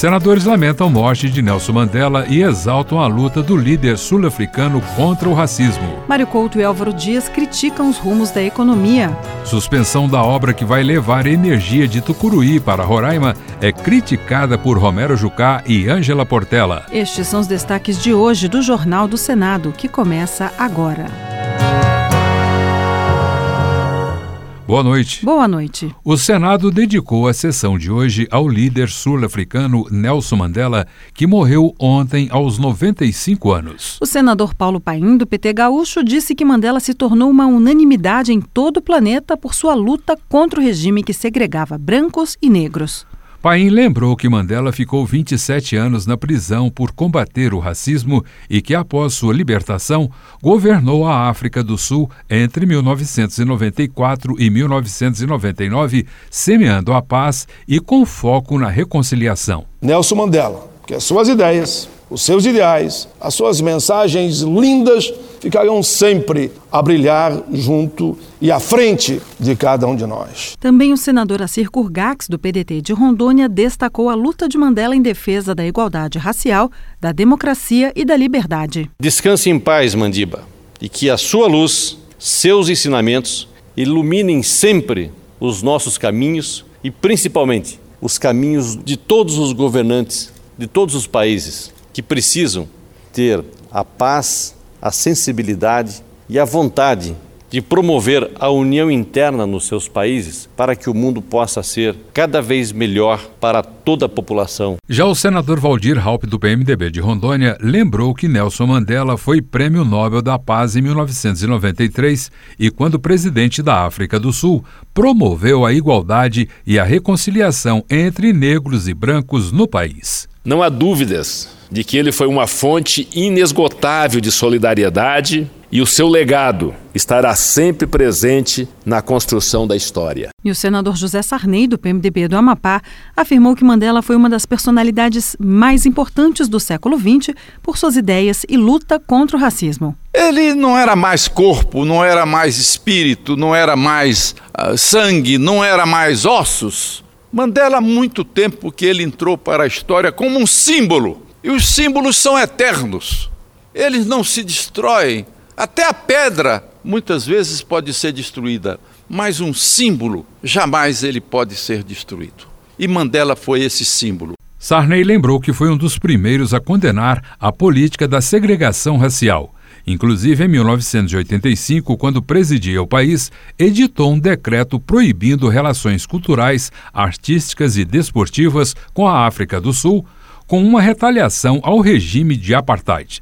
Senadores lamentam a morte de Nelson Mandela e exaltam a luta do líder sul-africano contra o racismo. Mário Couto e Álvaro Dias criticam os rumos da economia. Suspensão da obra que vai levar energia de Tucuruí para Roraima é criticada por Romero Jucá e Ângela Portela. Estes são os destaques de hoje do Jornal do Senado, que começa agora. Boa noite. Boa noite. O Senado dedicou a sessão de hoje ao líder sul-africano Nelson Mandela, que morreu ontem aos 95 anos. O senador Paulo Paim, do PT Gaúcho, disse que Mandela se tornou uma unanimidade em todo o planeta por sua luta contra o regime que segregava brancos e negros. Paim lembrou que Mandela ficou 27 anos na prisão por combater o racismo e que, após sua libertação, governou a África do Sul entre 1994 e 1999, semeando a paz e com foco na reconciliação. Nelson Mandela, que as suas ideias, os seus ideais, as suas mensagens lindas ficarão sempre a brilhar junto e à frente de cada um de nós. Também o senador Assir Kurgax, do PDT de Rondônia, destacou a luta de Mandela em defesa da igualdade racial, da democracia e da liberdade. Descanse em paz, Mandiba, e que a sua luz, seus ensinamentos, iluminem sempre os nossos caminhos e, principalmente, os caminhos de todos os governantes de todos os países que precisam ter a paz, a sensibilidade e a vontade de promover a união interna nos seus países para que o mundo possa ser cada vez melhor para toda a população. Já o senador Valdir Raupp, do PMDB de Rondônia, lembrou que Nelson Mandela foi Prêmio Nobel da Paz em 1993 e, quando presidente da África do Sul, promoveu a igualdade e a reconciliação entre negros e brancos no país. Não há dúvidas de que ele foi uma fonte inesgotável de solidariedade e o seu legado estará sempre presente na construção da história. E o senador José Sarney, do PMDB do Amapá, afirmou que Mandela foi uma das personalidades mais importantes do século XX por suas ideias e luta contra o racismo. Ele não era mais corpo, não era mais espírito, não era mais sangue, não era mais ossos. Mandela, há muito tempo que ele entrou para a história como um símbolo. E os símbolos são eternos. Eles não se destroem. Até a pedra, muitas vezes, pode ser destruída. Mas um símbolo, jamais ele pode ser destruído. E Mandela foi esse símbolo. Sarney lembrou que foi um dos primeiros a condenar a política da segregação racial. Inclusive, em 1985, quando presidia o país, editou um decreto proibindo relações culturais, artísticas e desportivas com a África do Sul, com uma retaliação ao regime de apartheid.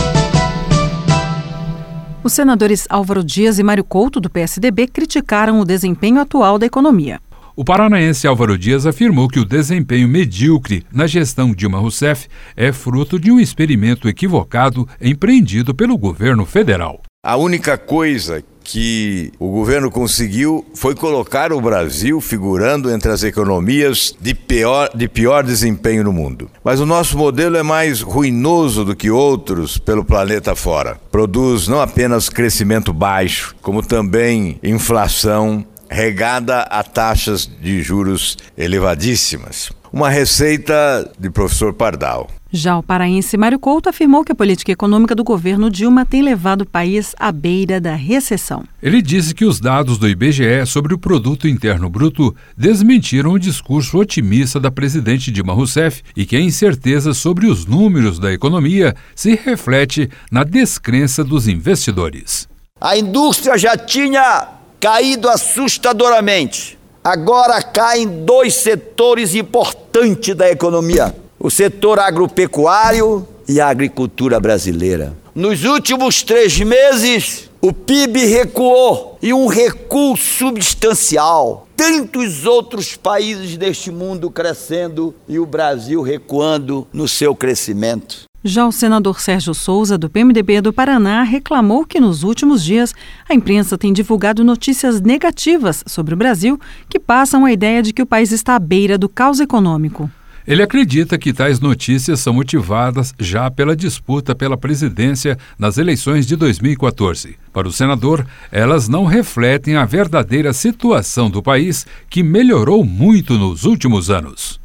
Os senadores Álvaro Dias e Mário Couto, do PSDB, criticaram o desempenho atual da economia. O paranaense Álvaro Dias afirmou que o desempenho medíocre na gestão Dilma Rousseff é fruto de um experimento equivocado empreendido pelo governo federal. A única coisa que o governo conseguiu foi colocar o Brasil figurando entre as economias de pior desempenho no mundo. Mas o nosso modelo é mais ruinoso do que outros pelo planeta fora. Produz não apenas crescimento baixo, como também inflação regada a taxas de juros elevadíssimas. Uma receita de professor Pardal. Já o paraense Mário Couto afirmou que a política econômica do governo Dilma tem levado o país à beira da recessão. Ele disse que os dados do IBGE sobre o Produto Interno Bruto desmentiram o discurso otimista da presidente Dilma Rousseff e que a incerteza sobre os números da economia se reflete na descrença dos investidores. A indústria já tinha caído assustadoramente. Agora caem dois setores importantes da economia: o setor agropecuário e a agricultura brasileira. Nos últimos 3 meses, o PIB recuou, e um recuo substancial. Tantos outros países deste mundo crescendo e o Brasil recuando no seu crescimento. Já o senador Sérgio Souza, do PMDB do Paraná, reclamou que nos últimos dias a imprensa tem divulgado notícias negativas sobre o Brasil que passam a ideia de que o país está à beira do caos econômico. Ele acredita que tais notícias são motivadas já pela disputa pela presidência nas eleições de 2014. Para o senador, elas não refletem a verdadeira situação do país, que melhorou muito nos últimos anos.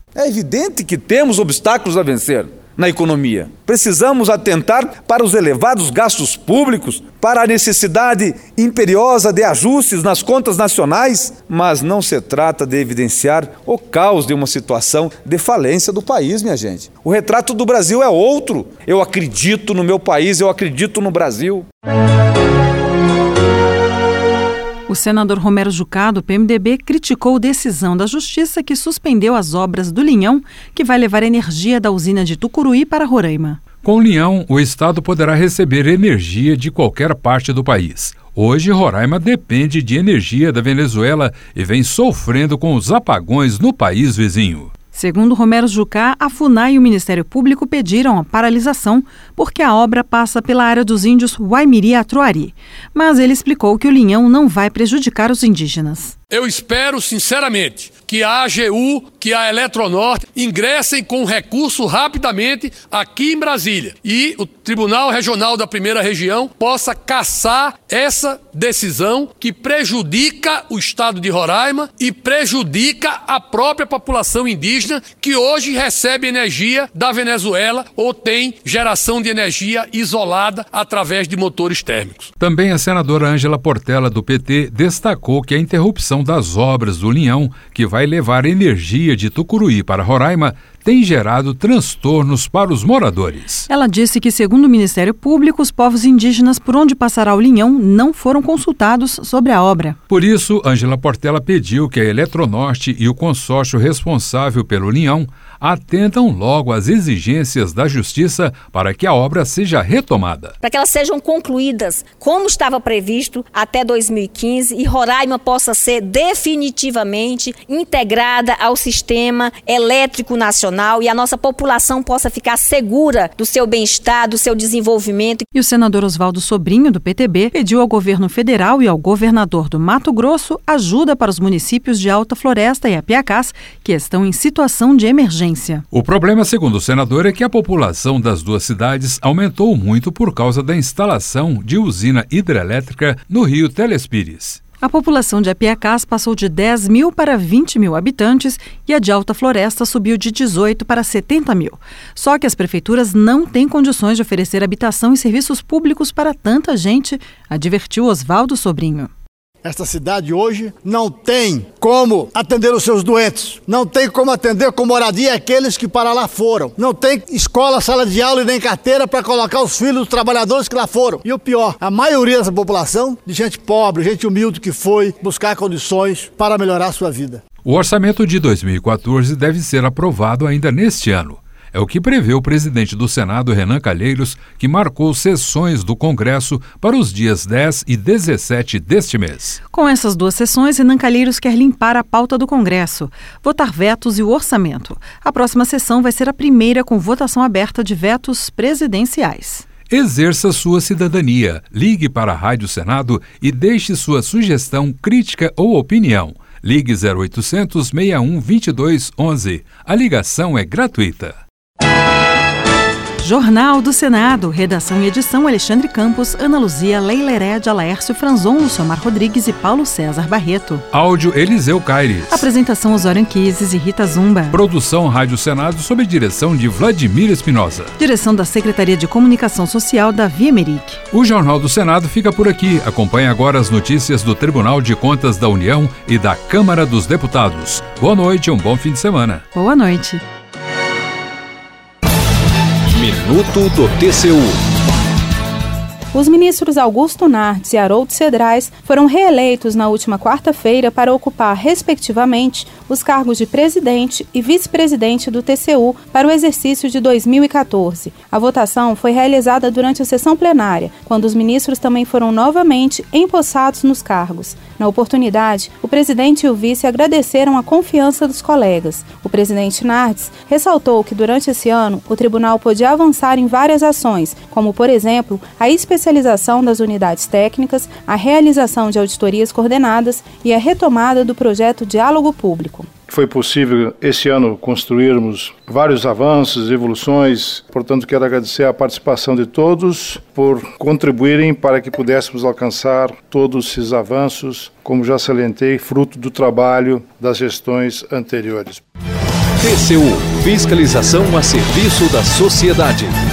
É evidente que temos obstáculos a vencer na economia. Precisamos atentar para os elevados gastos públicos, para a necessidade imperiosa de ajustes nas contas nacionais, mas não se trata de evidenciar o caos de uma situação de falência do país, minha gente. O retrato do Brasil é outro. Eu acredito no meu país, eu acredito no Brasil. O senador Romero Jucá, do PMDB, criticou decisão da Justiça que suspendeu as obras do Linhão, que vai levar energia da usina de Tucuruí para Roraima. Com o Linhão, o estado poderá receber energia de qualquer parte do país. Hoje, Roraima depende de energia da Venezuela e vem sofrendo com os apagões no país vizinho. Segundo Romero Jucá, a FUNAI e o Ministério Público pediram a paralisação porque a obra passa pela área dos índios Waimiri-Atuari. Mas ele explicou que o Linhão não vai prejudicar os indígenas. Eu espero, sinceramente, que a AGU, que a Eletronorte ingressem com recurso rapidamente aqui em Brasília e o Tribunal Regional da Primeira Região possa cassar essa decisão que prejudica o estado de Roraima e prejudica a própria população indígena que hoje recebe energia da Venezuela ou tem geração de energia isolada através de motores térmicos. Também a senadora Ângela Portela, do PT, destacou que a interrupção das obras do Linhão, que vai levar energia de Tucuruí para Roraima, tem gerado transtornos para os moradores. Ela disse que, segundo o Ministério Público, os povos indígenas por onde passará o Linhão não foram consultados sobre a obra. Por isso, Ângela Portela pediu que a Eletronorte e o consórcio responsável pelo Linhão atendam logo às exigências da Justiça para que a obra seja retomada. Para que elas sejam concluídas como estava previsto até 2015 e Roraima possa ser definitivamente integrada ao sistema elétrico nacional e a nossa população possa ficar segura do seu bem-estar, do seu desenvolvimento. E o senador Oswaldo Sobrinho, do PTB, pediu ao governo federal e ao governador do Mato Grosso ajuda para os municípios de Alta Floresta e Apiacás que estão em situação de emergência. O problema, segundo o senador, é que a população das duas cidades aumentou muito por causa da instalação de usina hidrelétrica no rio Telespires. A população de Apiacás passou de 10 mil para 20 mil habitantes e a de Alta Floresta subiu de 18 para 70 mil. Só que as prefeituras não têm condições de oferecer habitação e serviços públicos para tanta gente, advertiu Oswaldo Sobrinho. Esta cidade hoje não tem como atender os seus doentes, não tem como atender com moradia aqueles que para lá foram, não tem escola, sala de aula e nem carteira para colocar os filhos dos trabalhadores que lá foram. E o pior, a maioria dessa população, de gente pobre, gente humilde que foi buscar condições para melhorar a sua vida. O orçamento de 2014 deve ser aprovado ainda neste ano. É o que prevê o presidente do Senado, Renan Calheiros, que marcou sessões do Congresso para os dias 10 e 17 deste mês. Com essas duas sessões, Renan Calheiros quer limpar a pauta do Congresso, votar vetos e o orçamento. A próxima sessão vai ser a primeira com votação aberta de vetos presidenciais. Exerça sua cidadania. Ligue para a Rádio Senado e deixe sua sugestão, crítica ou opinião. Ligue 0800 61 22 11. A ligação é gratuita. Jornal do Senado, redação e edição Alexandre Campos, Ana Luzia, Leila Herédia, Laércio Franzon, Luciomar Rodrigues e Paulo César Barreto. Áudio Eliseu Caires. Apresentação Osório Anquises e Rita Zumba. Produção Rádio Senado sob direção de Vladimir Espinosa. Direção da Secretaria de Comunicação Social, Davi Emerick. O Jornal do Senado fica por aqui. Acompanhe agora as notícias do Tribunal de Contas da União e da Câmara dos Deputados. Boa noite e um bom fim de semana. Boa noite. Minuto do TCU. Os ministros Augusto Nardes e Harold Cedrais foram reeleitos na última quarta-feira para ocupar, respectivamente, os cargos de presidente e vice-presidente do TCU para o exercício de 2014. A votação foi realizada durante a sessão plenária, quando os ministros também foram novamente empossados nos cargos. Na oportunidade, o presidente e o vice agradeceram a confiança dos colegas. O presidente Nardes ressaltou que durante esse ano o tribunal pôde avançar em várias ações, como, por exemplo, a especialização das unidades técnicas, a realização de auditorias coordenadas e a retomada do projeto Diálogo Público. Foi possível esse ano construirmos vários avanços, evoluções, portanto quero agradecer a participação de todos por contribuírem para que pudéssemos alcançar todos esses avanços, como já salientei, fruto do trabalho das gestões anteriores. TCU. Fiscalização a serviço da sociedade.